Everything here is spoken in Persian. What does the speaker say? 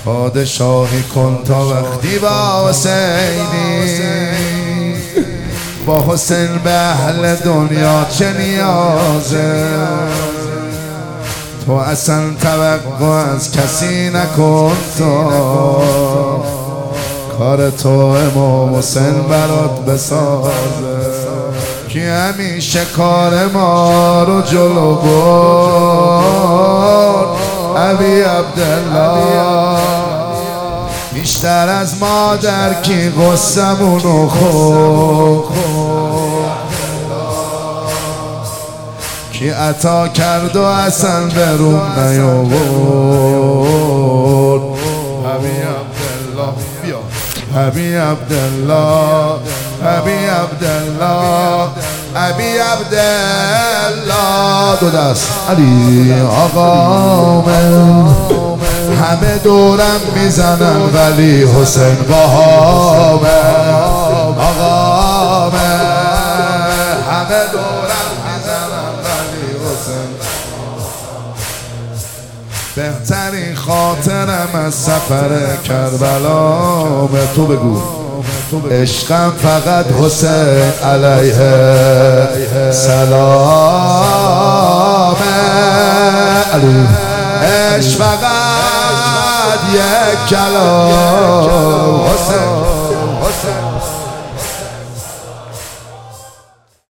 پادشاهی کن تا وقتی با حسینی، با حسین به اهل دنیا چه نیازه؟ تو اصلا توقع از کسی نکن، تو کار تو امام حسین برات بسازه، که همیشه کار ما رو جلو برد. ابی عبدالله بیشتر از مادر کی غصمونو خورد، کی عطا کرد و اصلا به روم نیاورد. ابی عبدالله بیا، ابی عبدالله، ابی عبدالله، ابی عبدالله. دو دست علی آقا من، همه دورم میزنن ولی حسین باهامه. آقا من همه دورم میزنن ولی حسین. بهترین خاطرم از سفر کربلا تو بگو، عشقم فقط حسین علیه سلام. عشق فقط یک کلام حسین.